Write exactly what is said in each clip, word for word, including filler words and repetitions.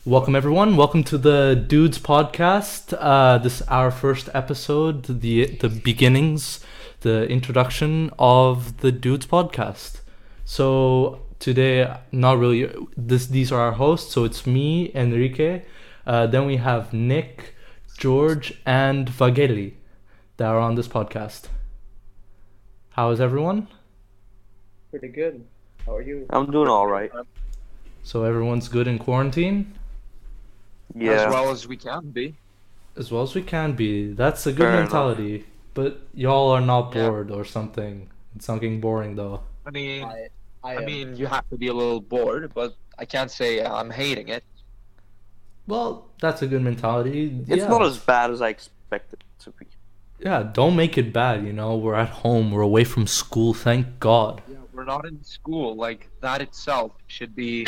Welcome everyone. Welcome to the Dudes podcast. Uh, this is our first episode, the the beginnings, the introduction of the Dudes podcast. So today, not really. This these are our hosts. So it's me, Enrique. Uh, then we have Nick, George, and Vageli that are on this podcast. How is everyone? Pretty good. How are you? I'm doing all right. So everyone's good in quarantine, Yeah. As well as we can be. as well as we can be. That's a good Fair mentality. But y'all are not Yeah. bored or something. It's something boring though. I mean, I, I, I am. mean, you have to be a little bored, but I can't say I'm hating it. Well, that's a good mentality. It's yeah. not as bad as I expected it to be. Yeah, don't make it bad, you know. We're at home, we're away from school, thank God. Yeah, we're not in school. Like that itself should be.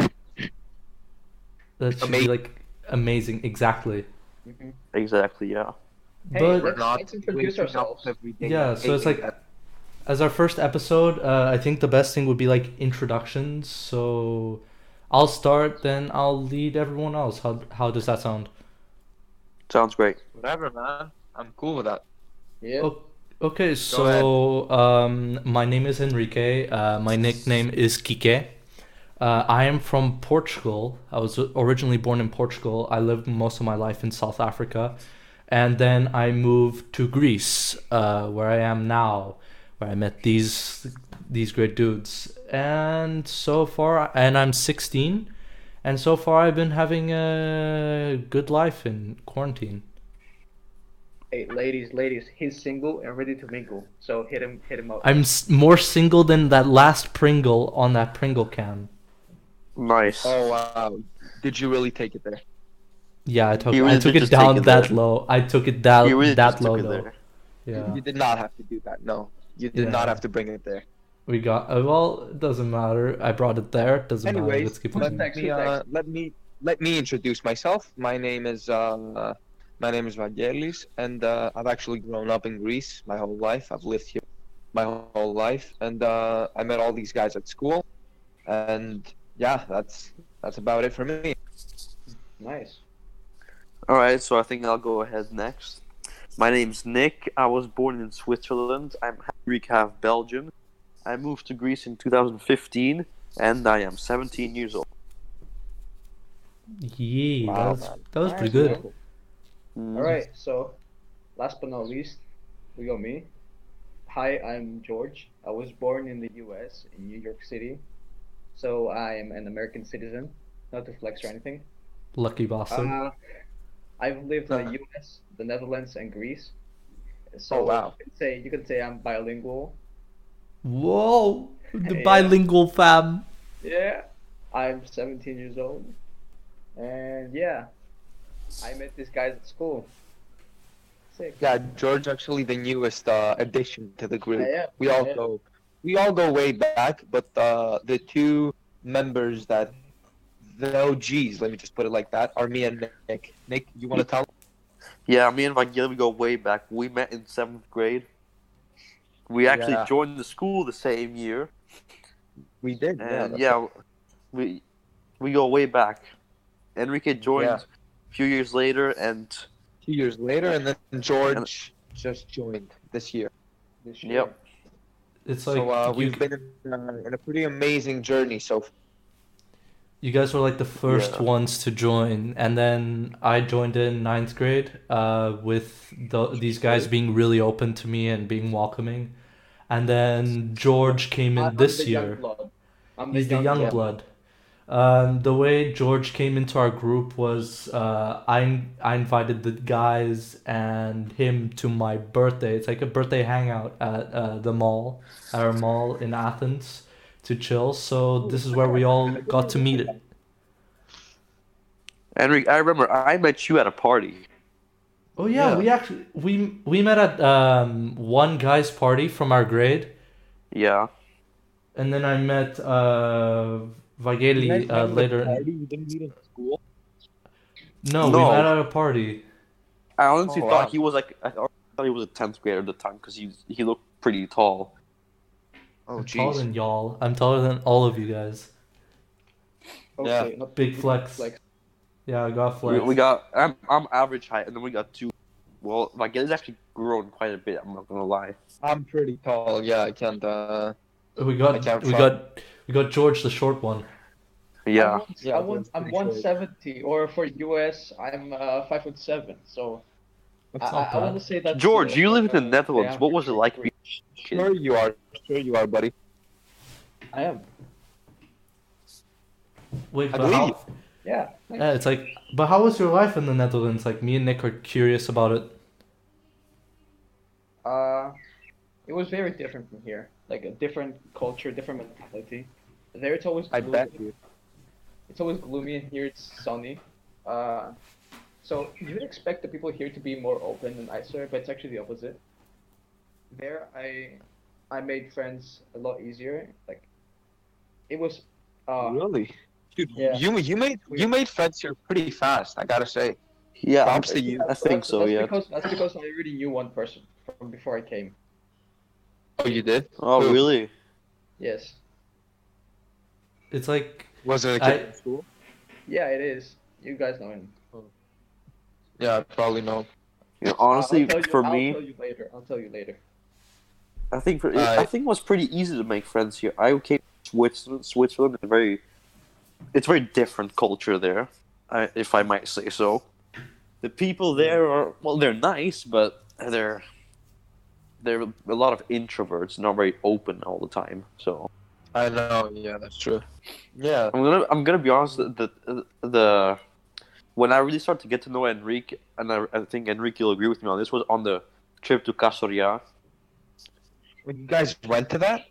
That should be Amazing. like amazing, exactly. Mhm. Exactly, yeah. Hey, But We're let's, not let's introduce waking up ourselves. every day yeah, so it's hating like that. as our first episode, uh, I think the best thing would be like introductions. So I'll start, then I'll lead everyone else. How how does that sound? Sounds great. Whatever, man. I'm cool with that. Yeah. O- Okay, so um, my name is Enrique. Uh, my nickname is Kike. Uh, I am from Portugal. I was originally born in Portugal. I lived most of my life in South Africa. And then I moved to Greece, uh, where I am now, where I met these these great dudes. And so far, and I'm sixteen. And so far, I've been having a good life in quarantine. Hey, ladies, ladies, he's single and ready to mingle. So hit him, hit him up. I'm s- more single than that last Pringle on that Pringle can. Nice. Oh wow! Did you really take it there? Yeah, I took He I really took did it just take down it that there. low. I took it down you really that just low took it though. there. Yeah, You did not have to do that. No, you did Yeah. not have to bring it there. we got. Uh, well, it doesn't matter. I brought it there. It doesn't matter. Anyways, Let's keep let it. Text, me who uh, text? let me let me introduce myself. My name is uh, my name is Vangelis, and uh, I've actually grown up in Greece my whole life. I've lived here my whole life, and uh, I met all these guys at school, and yeah, that's that's about it for me. Nice. Alright, so I think I'll go ahead next. My name's Nick. I was born in Switzerland. I'm half Greek, half Belgian. I moved to Greece in two thousand fifteen, and I am seventeen years old. Yeah, Wow, that was man. that was Nice, pretty good. cool. Mm. All right. So, last but not least, we got me. Hi, I'm George. I was born in the U S in New York City. So I am an American citizen. Not to flex or anything. Lucky bastard. Uh, I've lived in the U S, the Netherlands, and Greece. So Oh, wow. you could say you could say I'm bilingual. Whoa, the Yeah. bilingual fam. Yeah, I'm seventeen years old, and yeah, I met these guys at school. Sick. Yeah, George actually the newest uh, addition to the group. I am, We all I am. go we all go way back, but uh, the two members that the O Gs, let me just put it like that, are me and Nick. Nick, you want to tell? Yeah, me and Vangeli, we go way back. We met in seventh grade. We actually Yeah. joined the school the same year. We did. Yeah. And that's yeah, we we go way back. Enrique joined Yeah. a few years later, and Two years later, and then George just joined this year. This year. Yep. It's like So uh, you, we've been in, uh, in a pretty amazing journey so far. you guys were like the first Yeah. ones to join, and then I joined in ninth grade. Uh, with the, these guys being really open to me and being welcoming, and then George came in I'm this the year. young blood. I'm He's the young blood. Um, the way George came into our group was uh, I I invited the guys and him to my birthday. It's like a birthday hangout at uh, the mall, at our mall in Athens, to chill. So this is where we all got to meet it. Enrique, I remember I met you at a party. Oh yeah, Yeah. we actually we we met at um, one guy's party from our grade, Yeah. and then I met uh, Vageli uh, later. in- You didn't meet in school. No, we No. met at a party. I honestly Oh, thought wow. he was like I thought he was a tenth grader at the time because he he looked pretty tall. Oh, I'm taller jeez. than y'all. I'm taller than all of you guys. Okay, not Big not flex. Like Yeah, I got We, flex. we got I'm I'm average height, and then we got two. Well, my is actually grown quite a bit. I'm not gonna lie. I'm pretty tall. Yeah, I can't. Uh, We I got can't we front. got we got George, the short one. I'm Yeah. one, Yeah, I'm one, that's I'm pretty short. one seventy, or for U S, I'm uh, five foot seven. So I, That's I, not I want bad. to say that's George, uh, you live like in the a Netherlands. damn What was it short like breed. being a kid? Sure you are. Sure you are, buddy. I am. Wait, I but believe how? you. Yeah. Yeah, it's like, but how was your life in the Netherlands? Like, me and Nick are curious about it. Uh, it was very different from here. Like a different culture, different mentality. There it's always I gloomy. bet you. It's always gloomy, and here it's sunny. Uh, so you would expect the people here to be more open and nicer, but it's actually the opposite. There, I I made friends a lot easier. Like it was, uh, Really? Dude, yeah. you you made you made friends here pretty fast. I gotta say. Yeah, Props to you. I think so. That's Yeah. because that's because I already knew one person from before I came. Oh, you did? Oh, Who? really? Yes. It's like, Was it a I- kid in school? Yeah, it is. You guys know him. Yeah, I probably know. You know, I'll honestly, tell you, for I'll me, tell you later. I'll tell you later. I think for, Uh, I think it was pretty easy to make friends here. I came to Switzerland. Switzerland is very, it's very different culture there, I, if I might say so. The people there are well, they're nice, but they're they're a lot of introverts, not very open all the time. So I know. Yeah, that's true. Yeah. I'm gonna I'm gonna be honest. The the, the when I really started to get to know Enrique, and I, I think Enrique will agree with me on this, was on the trip to Casoria. When you guys went to that?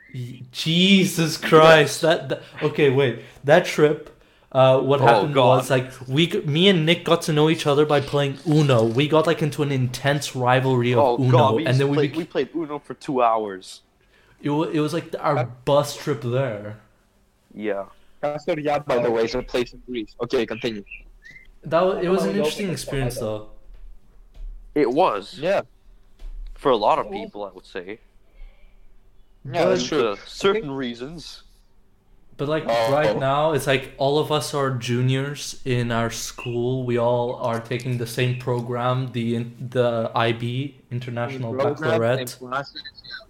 Jesus Christ, that, that okay, wait, that trip. Uh, what Oh, happened God. was like we, g- me and Nick got to know each other by playing Uno. We got like into an intense rivalry of Oh Uno, God, we, and used then to we, play, bec- we played Uno for two hours. it, wa- it was like our bus trip there. Yeah. Castoria, by the way, is a place in Greece. Okay, continue. That wa- it was Oh, an no, interesting that's experience not though. It was. Yeah. For a lot of Oh. people, I would say. Yeah, that's But- true. For certain reasons. But like Oh. right now, it's like all of us are juniors in our school. We all are taking the same program, the in- the I B International Program, Baccalaureate. same classes,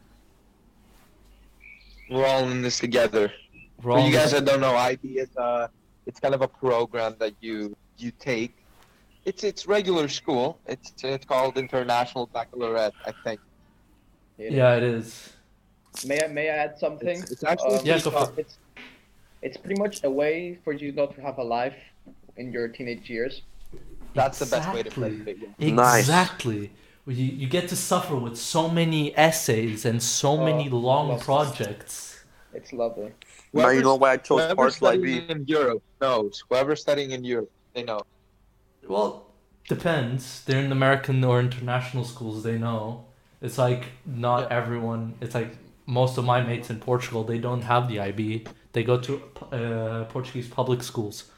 yeah. We're all in this together. We're For all you in guys this- that don't know, I B is uh, it's kind of a program that you you take. It's it's regular school. It's it's called International Baccalaureate, I think. It yeah, is. it is. May I may I add something? It's, it's actually Um, Yeah, go for it. It's it's pretty much a way for you not to have a life in your teenage years. That's the best way to Exactly. put it. Yeah. Nice. Exactly. You, you get to suffer with so many essays and so Oh, many long love- projects. It's lovely. Now you know why I chose Whoever's partial I studying B. in Europe knows. Whoever's studying in Europe, they know. Well, depends. They're in American or international schools, they know. It's like not Yeah. everyone. It's like most of my mates in Portugal, they don't have the I B. They go to uh, Portuguese public schools.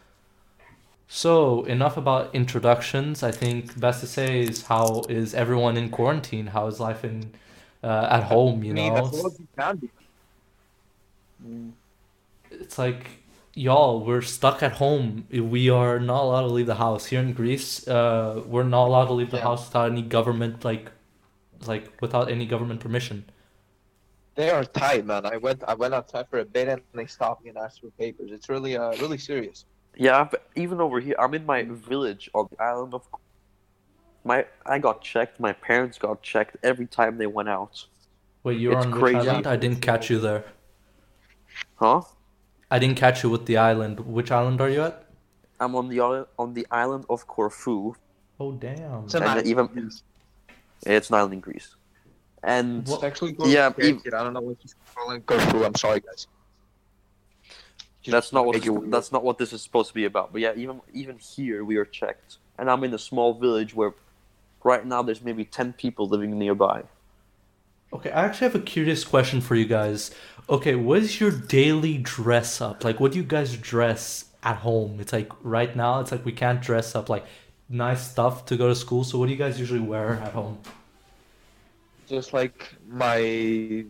So, enough about introductions. I think best to say is how is everyone in quarantine? How is life in uh, at home, you I mean, know? as well as you can be. Mm. It's like y'all, we're stuck at home. We are not allowed to leave the house. Here in Greece, uh, we're not allowed to leave the Yeah. house without any government like like without any government permission. They are tight, man. I went I went outside for a bit and they stopped me and asked for papers. It's really uh really serious. Yeah, but even over here, I'm in my village on the island of. My I got checked. My parents got checked every time they went out. Wait, you're It's on which crazy. island? I didn't catch you there. Huh? I didn't catch you with the island. Which island are you at? I'm on the island on the island of Corfu. Oh damn. It's an And island. even- It's an island in Greece. And It's actually Yeah, yeah, ev- I don't know what he's calling Corfu. I'm sorry, guys. that's not what Make this, it weird. that's not what this is supposed to be about. But yeah, even even here we are checked, and I'm in a small village where, right now, there's maybe ten people living nearby. Okay, I actually have a curious question for you guys. Okay, what is your daily dress up? Like, what do you guys dress at home? It's like right now, it's like we can't dress up like nice stuff to go to school. So, what do you guys usually wear at home? Just like my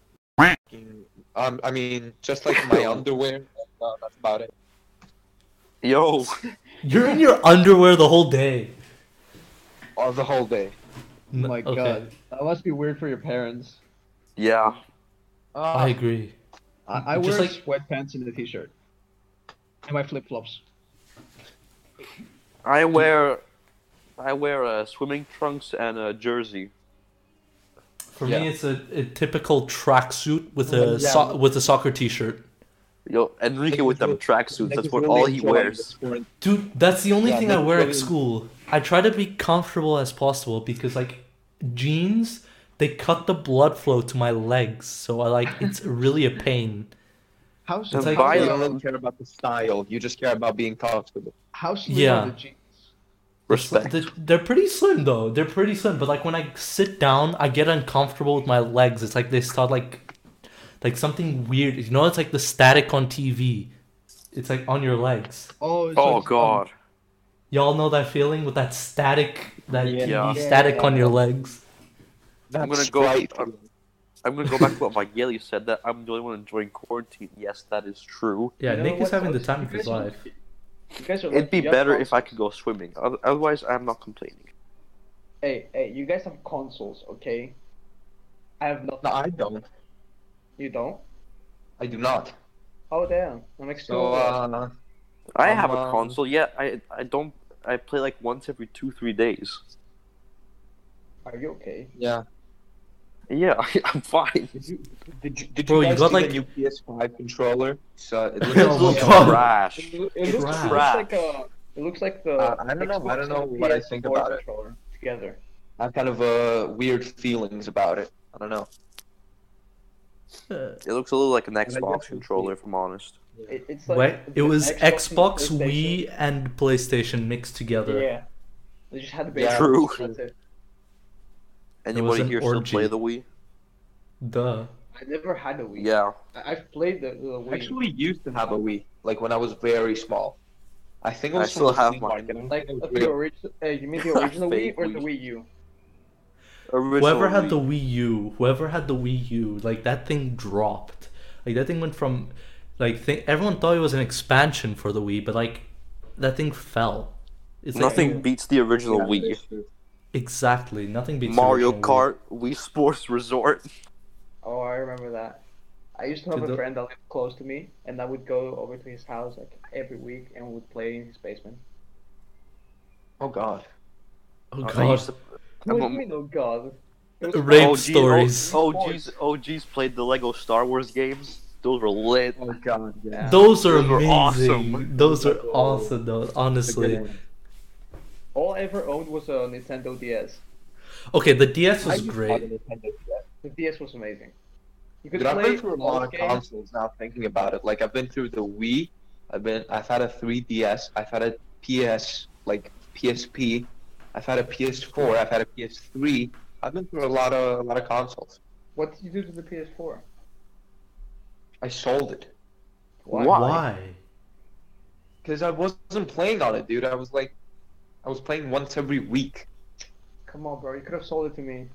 um I mean just like my underwear. Uh, that's about it. Yo, You're in your underwear the whole day. Or the whole day. Oh my Okay. god, that must be weird for your parents. Yeah. Uh, I agree. I, I Just wear like- sweatpants and a t-shirt. And my flip flops. I wear, I wear uh, swimming trunks and a jersey. For Yeah. me, it's a, a typical tracksuit with a Yeah. so- with a soccer T-shirt. Yo, Enrique with them tracksuits. That's what all he wears. Dude, that's the only Yeah, thing I that's wear at really- school. I try to be comfortable as possible because like jeans, they cut the blood flow to my legs, so I like it's really a pain. How It's how, like- how, You Bio- don't really care about the style. You just care about being comfortable. how slim Yeah. are the jeans? Respect. They're, they're pretty slim though. They're pretty slim, but like when I sit down, I get uncomfortable with my legs. It's like they start like like something weird. You know, it's like the static on T V. It's like on your legs. Oh, it's Oh like, um, god. Y'all know that feeling with that static, that Yeah. T V Yeah. static on your legs. I'm That's gonna go. right. I'm, I'm gonna go back to what Vangeli said. That I'm the only one enjoying quarantine. Yes, that is true. Yeah, You know Nick is what, having the folks? time You of his guys are- life. You guys are It'd be lucky you have better if I consoles. could go swimming. Oth- Otherwise, I'm not complaining. Hey, hey, you guys have consoles, okay? I have nothing. No, I don't. You don't? I do not. Oh damn, I'm like So, uh, I Um, have a uh, console. Yeah, I I don't. I play like once every two three days. Are you okay? yeah. Yeah, I'm fine. Did you, did you, did Bro, you you guys got, see like- the new P S five controller? So it It looks Oh my looks God. trash. It, loo- it looks, it looks Trash. like a. It looks like the. Uh, I don't know, I Xbox don't know and what I P S think four about it. controller together. I have kind of uh, weird feelings about it. I don't know. It looks a little like an I guess we'll Xbox see. controller, if I'm honest. It, it's like Wait, the it was and Xbox, PlayStation. Wii, and PlayStation mixed together. Yeah. They just had the Yeah. basic. True. That's it. Anybody an here still orgy. play the Wii? Duh. I never had a Wii. Yeah. I- I've played the, the Wii. I actually used to have a Wii, like when I was very small. I think it I was still from the have flea mine. market. I don't like think it was the real. original. Uh, you mean the original Wii Fake or the Wii. Wii U? Original Whoever had Wii. the Wii U, whoever had the Wii U, like that thing dropped. Like that thing went from, like th- everyone thought it was an expansion for the Wii, but like that thing fell. It's like- Nothing beats the original Yeah, Wii. that's true. exactly. Nothing beats the Mario original Wii. Kart, Wii Sports Resort. Oh, I remember that. I used to have Did a the- friend that lived close to me, and I would go over to his house like every week and would play in his basement. Oh god. Oh I god. used to- What do I'm you a- mean, oh god? It was Rape O G stories. O Gs, O Gs played the Lego Star Wars games. Those were lit. Oh god. Yeah. Those are Those were amazing. awesome. Those are awesome, though. Honestly. All I ever owned was a Nintendo D S. Okay, the D S I was used to great. have a Nintendo D S. The D S was amazing. You could Dude, I've play been through a all lot of games. consoles now. Thinking about it, like I've been through the Wii. I've been. I've had a three D S. I've had a P S, like P S P. I've had a P S four. I've had a P S three. I've been through a lot of a lot of consoles. What did you do to the P S four? I sold it Why? Why? Why? because I wasn't playing on it, dude. I was like, I was playing once every week, Come on, bro. You could have sold it to me.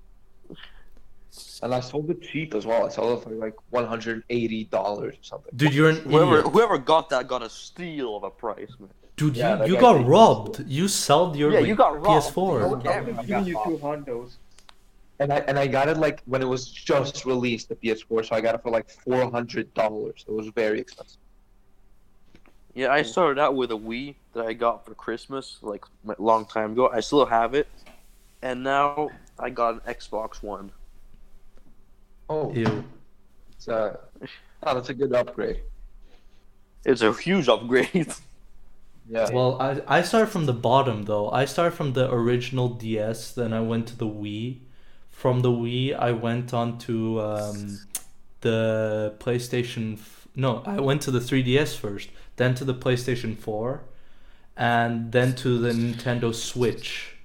and I sold it cheap as well. I sold it for like one hundred eighty dollars or something. Dude, you're an Whoever idiot. whoever got that got a steal of a price, man. Dude, Yeah, you, that you guy got thinks- robbed. You sold your Yeah, like, you got robbed. I P S four. would Yeah, have I given got you robbed. two hondos. And I and I got it like when it was just released, the P S four. So I got it for like four hundred dollars. It was very expensive. Yeah, I started out with a Wii that I got for Christmas, like a long time ago. I still have it, and now I got an Xbox One. Oh, Ew. it's uh, oh, that's a good upgrade. It's a huge upgrade. Yeah. Well, I I started from the bottom though. I started from the original D S, then I went to the Wii. From the Wii, I went on to um, the PlayStation. F- no, I went to the three D S first, then to the PlayStation four, and then to the Nintendo Switch.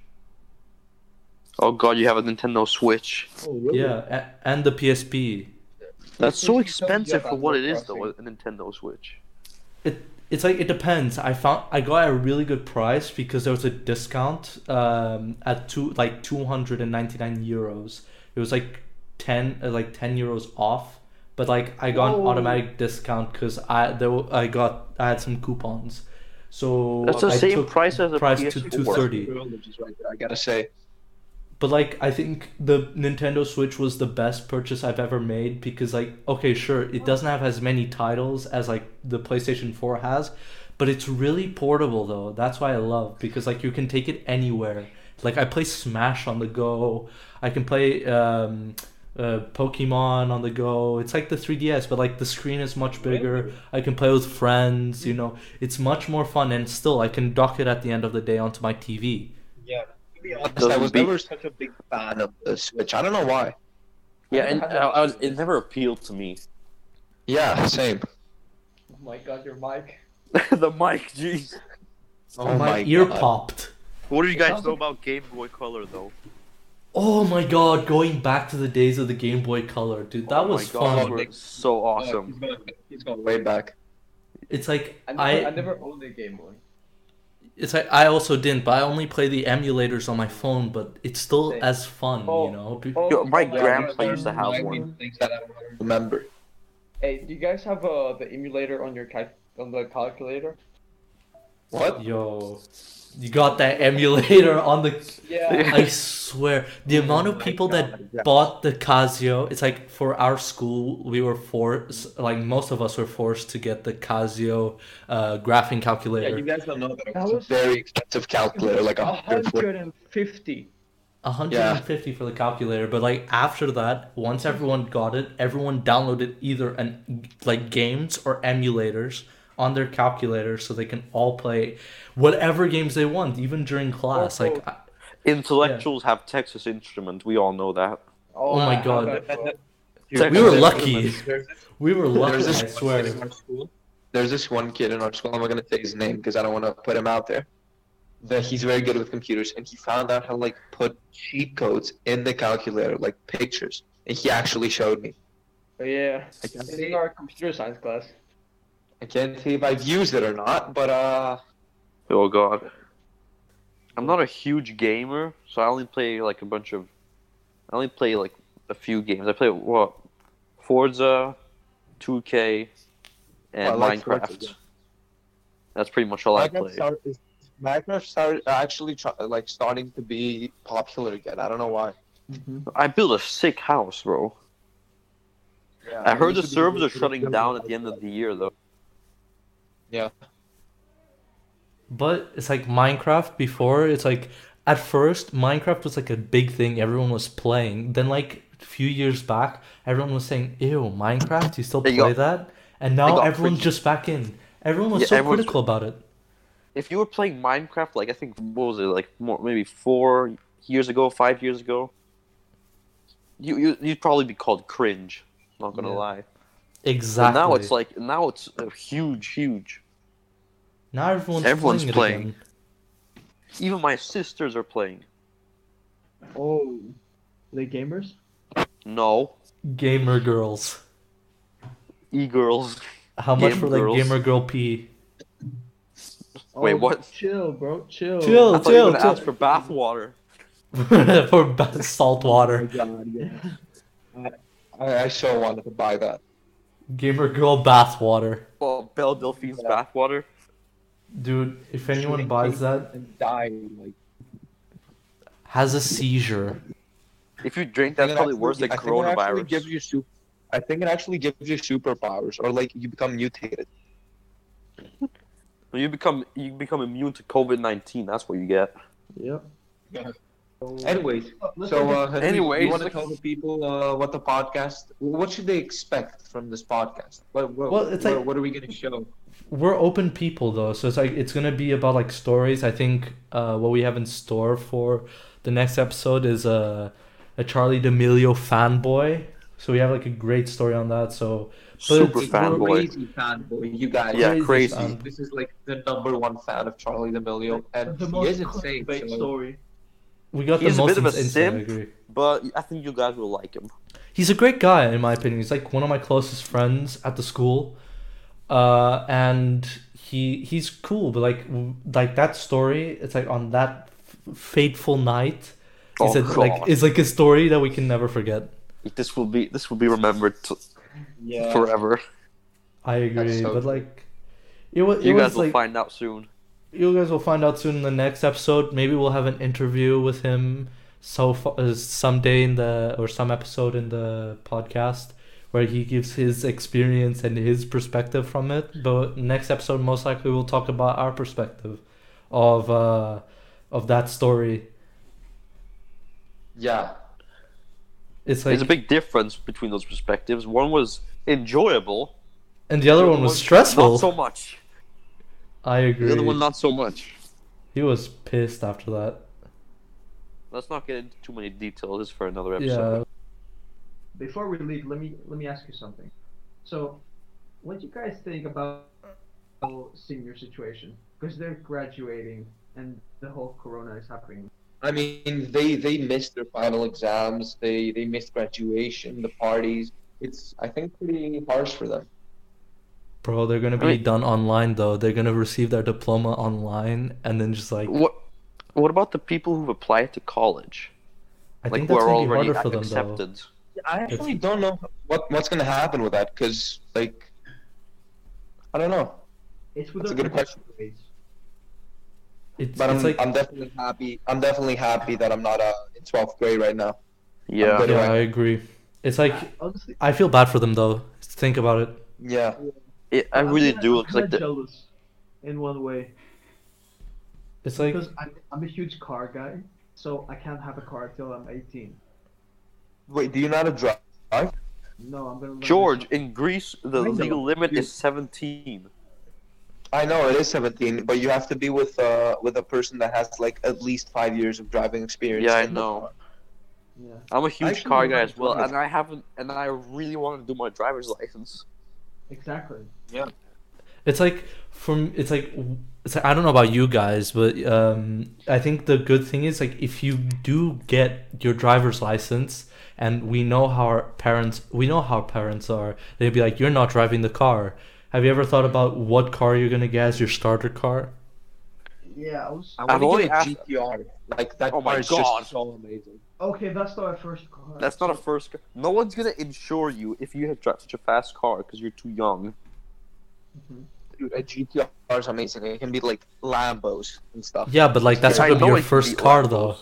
Oh god, you have a Nintendo Switch. Oh, really? Yeah, a- and the P S P. That's so PlayStation expensive does for have what it Animal is, though. Crossing. A Nintendo Switch. It it's like it depends. I found I got a really good price because there was a discount um at two like two hundred and ninety nine euros. It was like ten uh, like ten euros off, but like I got an Whoa. automatic discount because I there wa- I got I had some coupons, So That's the I same took price as a price P S to four. two thirty. Which is right there, I gotta say. But like I think the Nintendo Switch was the best purchase I've ever made because like okay sure it doesn't have as many titles as like the PlayStation four has, but it's really portable though. That's why I love because like you can take it anywhere. Like I play Smash on the go. I can play um, uh, Pokemon on the go. It's like the three D S, but like the screen is much bigger. I can play with friends. You know, it's much more fun, and still I can dock it at the end of the day onto my T V. Yeah. To be honest, Doesn't I was beat- never such a big fan of the Switch. I don't know why. Yeah, and I, I was, it never appealed to me. Yeah, same. Oh my god, your mic. The mic, jeez. Oh my, my ear God. popped. What do you guys Sounds know like- about Game Boy Color, though? Oh my god, going back to the days of the Game Boy Color, dude, that oh was my God, fun. those were so Oh, he's awesome. going, he's going way back. It's like I never, I, I, never owned a Game Boy. it's like I also didn't, but I only play the emulators on my phone. But it's still Same. as fun, Oh, you know. Be- Oh, Yo, my oh grandpa God. used to have I one. mean, things that I don't remember. Hey, do you guys have uh, the emulator on your cal- on the calculator? What? Yo, you got that emulator on the. Yeah. I swear, the amount of my people that God, yeah. bought the Casio. It's like for our school, we were forced. Like most of us were forced to get the Casio uh, graphing Yeah, calculator. you guys don't know that it That was, was- a very expensive calculator, like a A hundred forty. hundred and fifty. one hundred fifty for the calculator, but like after that, once everyone got it, everyone downloaded either an like games or emulators on their calculator so they can all play whatever games they want, even during class. Or Like, both. I- Intellectuals have Texas Instrument. We all know that. Oh my I have God. that, bro. Texas we were Instruments. lucky. There's, We were lucky, there's I this one swear. kid in our school. There's this one kid in our school. I'm not gonna say his name because I don't want to put him out there. That he's very good with computers, and he found out how to like put cheat codes in the calculator, like pictures, and he actually showed me. But yeah, I can't it's say, in our computer science class. I can't say if I've used it or not, but uh, Oh god. I'm not a huge gamer, so I only play like a bunch of. I only play like a few games. I play what, Forza, two K, and I like Minecraft. Forza, yeah. That's pretty much all I Minecraft play. started, is- Minecraft started actually try, like starting to be popular again. I don't know why. I built a sick house, bro. Yeah, I heard the used to be servers really are shutting good down with at the end of Minecraft. the year, though. Yeah. But it's like Minecraft before, it's like at first Minecraft was like a big thing everyone was playing. Then like a few years back, everyone was saying, "Ew, Minecraft, you still They play got- that?" And they now got everyone's cringy. just back in. Everyone was Yeah, so everyone's- critical about it. If you were playing Minecraft, like I think what was it, like more maybe four years ago, five years ago, you, you you'd probably be called cringe. Not gonna Yeah. lie. Exactly. But now it's like now it's uh, huge, huge. now everyone's, everyone's playing, playing. it again. Even my sisters are playing. Oh, the gamers? No, Gamer girls. e girls. How much Game for like girls. gamer girl P? Wait, Oh, what? Chill, bro. Chill. Chill. I thought you were chill, gonna chill. ask for bathwater. For ba- salt water. Oh my God, yeah. I, I so wanted to buy that. Gamer girl bath water. Well, Belle Delphine's Yeah. bathwater. Dude, if anyone Drink buys it that, and die like. has a seizure. If you drink, I that's think it probably actually- worse than I think it actually coronavirus. gives you su- I think it actually gives you superpowers, or like you become mutated. You become you become immune to COVID nineteen. That's what you get. Yep. Anyways, Let's so look uh, at- Henry, Anyways, you want to like- tell the people uh, what the podcast? What should they expect from this podcast? What what, Well, it's what, like- what are we gonna show? We're open people though, so it's like it's gonna be about like stories. I think uh, what we have in store for the next episode is a a Charlie D'Amelio fanboy. So we have like a great story on that. So but Super it's- fanboy. Crazy fanboy, you guys. Yeah, Crazy crazy. fan. This is like the number one fan of Charlie D'Amelio, and the he most is insane. cultivated So story. we got He's the a most bit of a ins- instant, I simp. agree. But I think you guys will like him. He's a great guy in my opinion. He's like one of my closest friends at the school, uh, and he he's cool. But like w- like that story, it's like on that f- fateful night. Oh, Is it like God. it's like a story that we can never forget. This will be this will be remembered t- yeah, forever. I agree, so but true. like it was it You was guys will like find out soon. you guys will find out soon in the next episode. Maybe we'll have an interview with him so far, uh, someday in the or some episode in the podcast where he gives his experience and his perspective from it. But next episode, most likely, we'll talk about our perspective of uh, of that story. Yeah. It's like There's a big difference between those perspectives. One was enjoyable, and the other one was stressful. Not so much. I agree. The other one, not so much. He was pissed after that. Let's not get into too many details. This is for another episode. Yeah. Before we leave, let me let me ask you something. So, what do you guys think about the whole senior situation? Because they're graduating and the whole corona is happening. I mean, they they missed their final exams. They they missed graduation, the parties. It's I think pretty harsh for them. Bro, they're gonna be I mean- done online though. They're gonna receive their diploma online and then just like What What about the people who've applied to college? I Like think who that's are gonna be already harder for them though. accepted? I actually don't know what what's gonna happen with that because like I don't know. It's with That's a the good question. grades. It's, But it's I'm like I'm definitely happy. I'm definitely happy that I'm not uh, in twelfth grade right now. Yeah. good. yeah, Right. I agree. It's like Honestly, I feel bad for them though. Think about it. Yeah. It, I I'm really kinda- do. I'm Cause like kinda the, jealous in one way It's like because I'm I'm a huge car guy, so I can't have a car till I'm eighteen. Wait, do you know how to drive? No, I'm gonna learn George, this- in Greece, the I know. legal limit You- is seventeen. I know it is seventeen, but you have to be with uh with a person that has like at least five years of driving experience. Yeah, I in the know. car. Yeah. I'm a huge Actually, car guy I'm as well, not- and I haven't, and I really want to do my driver's license. Exactly. it's like from it's like it's like, I don't know about you guys, but um I think the good thing is like if you do get your driver's license and we know how our parents we know how parents are, they'd be like, you're not driving the car. Have you ever thought about what car you're gonna get as your starter car? Yeah, I was. I I've want only to get a asked- G T R. Like that Oh my car is God. just so amazing. Okay, that's not my first car. That's not a so- first car. No one's gonna insure you if you have drive such a fast car because you're too young. Mhm. Dude, a G T R is amazing. It can be like Lambos and stuff. Yeah, but like that's I not gonna be know your it can first be car Lambos. though.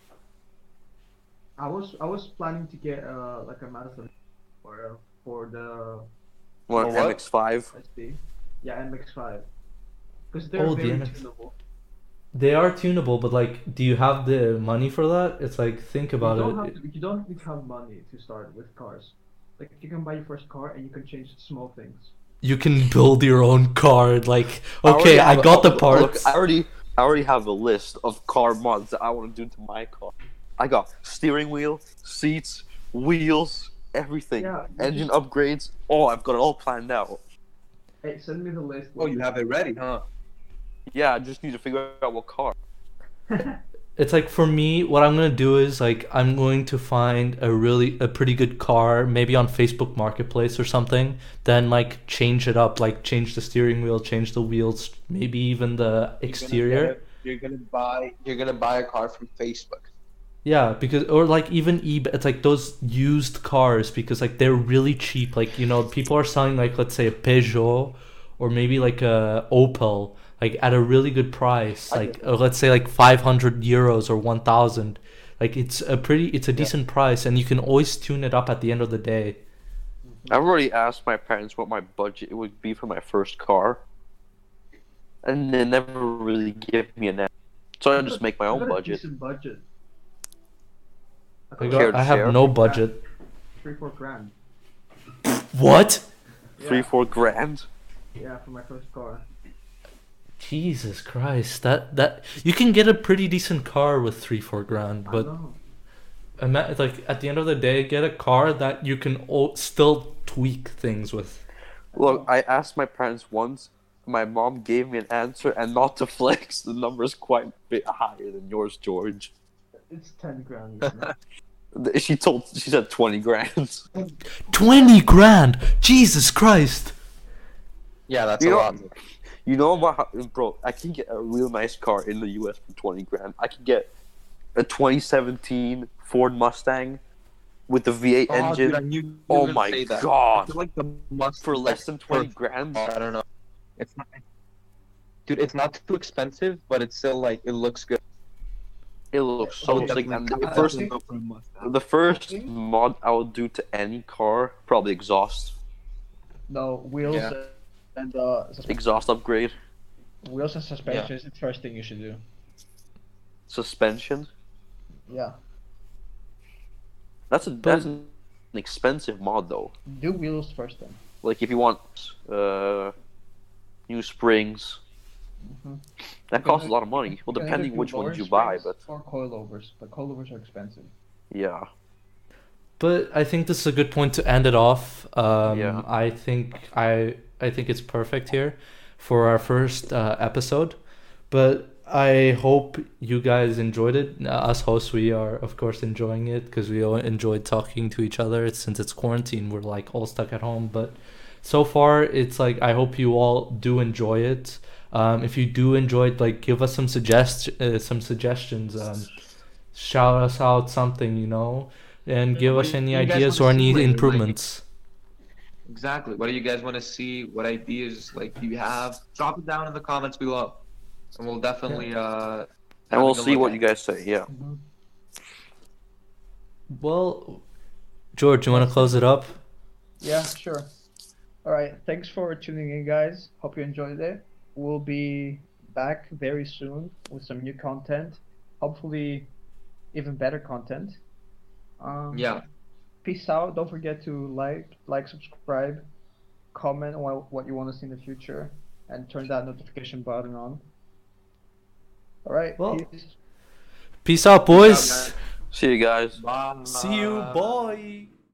I was I was planning to get uh like a Mazda for uh, for the What, For what? M X five? S D. Yeah, M X five. Because they're Oh, the very M X. tunable. They are tunable, but like, do you have the money for that? It's like, think You about don't it. have to, you don't need to have money to start with cars. Like you can buy your first car and you can change small things. You can build your own car. Like, already okay, I have a- got the look, parts. I already, I already have a list of car mods that I want to do to my car. I got steering wheel, seats, wheels, everything, Yeah, you engine just- upgrades. Oh, I've got it all planned out. Hey, send me the list. Oh, you have it ready, huh? Yeah, I just need to figure out what car. It's like for me, what I'm gonna do is like I'm going to find a really a pretty good car, maybe on Facebook Marketplace or something. Then like change it up, like change the steering wheel, change the wheels, maybe even the exterior. You're gonna, you're gonna buy. You're gonna buy a car from Facebook. Yeah, because or like even eBay, it's like those used cars because like they're really cheap. Like you know, people are selling like let's say a Peugeot or maybe like a Opel like at a really good price. I Like uh, let's say like five hundred euros or one thousand. Like it's a pretty, it's a decent price, and you can always tune it up at the end of the day. I've already asked my parents what my budget would be for my first car, and they never really give me an answer. So I just make my I own got a budget. decent budget. I I, thought got, Care to I have share? no budget. three four grand. What? Three, Yeah. four grand. Yeah, for my first car. Jesus Christ! That that you can get a pretty decent car with three four grand, I but know. ima- like at the end of the day, get a car that you can o- still tweak things with. Look, I asked my parents once. My mom gave me an answer, and not to flex, the number is quite a bit higher than yours, George. It's ten grand. Isn't it? She told, she said twenty grand. Twenty grand! Jesus Christ! Yeah, that's You a know- lot. You know about how, bro? I can get a real nice car in the U S for twenty grand. I can get a twenty seventeen Ford Mustang with the V eight Oh, engine dude, I knew you were Oh gonna my say that. I God. feel like the Mustang for less than twenty grand. I don't know. It's not. dude, it's not too expensive, but it's still like it looks good. It looks I so would sick. definitely- And I would the first, definitely go for a Mustang. the first Okay. mod I would do to any car, probably exhaust. No, wheels Yeah. and uh, suspension. Exhaust upgrade. Wheels and suspension is the first thing you should do. Suspension. Yeah. That's a that's an expensive mod though. Do wheels first then. Like if you want uh, new springs, Mhm. that You costs a can- lot of money. Well, You can either depending do which lower ones you buy, springs but or coilovers, but coilovers are expensive. yeah. But I think this is a good point to end it off. Um, Yeah. I think I I think it's perfect here for our first uh, episode. But I hope you guys enjoyed it. Uh, Us hosts, we are of course enjoying it because we all enjoyed talking to each other. It's, since it's quarantine, we're like all stuck at home. But so far, it's like I hope you all do enjoy it. Um, if you do enjoy it, like give us some suggest uh, some suggestions. Um, shout us out something, you know, and Yeah, give what us do you- any what do you guys ideas wanna or see any later? Like- improvements. Exactly. What do you guys want to see? What ideas like do you have? Drop it down in the comments below, and we'll definitely uh. And we'll having a see look what at you it. guys say. Yeah. Mm-hmm. Well, George, you want to close it up? Yeah, sure. All right. Thanks for tuning in, guys. Hope you enjoyed it. We'll be back very soon with some new content. Hopefully, even better content. Um, Yeah. Peace out. Don't forget to like, like, subscribe, comment what what you want to see in the future, and turn that notification button on. All right. Well, peace. Peace out, Peace out, boys. guys. See you guys. Bye. See you. Bye.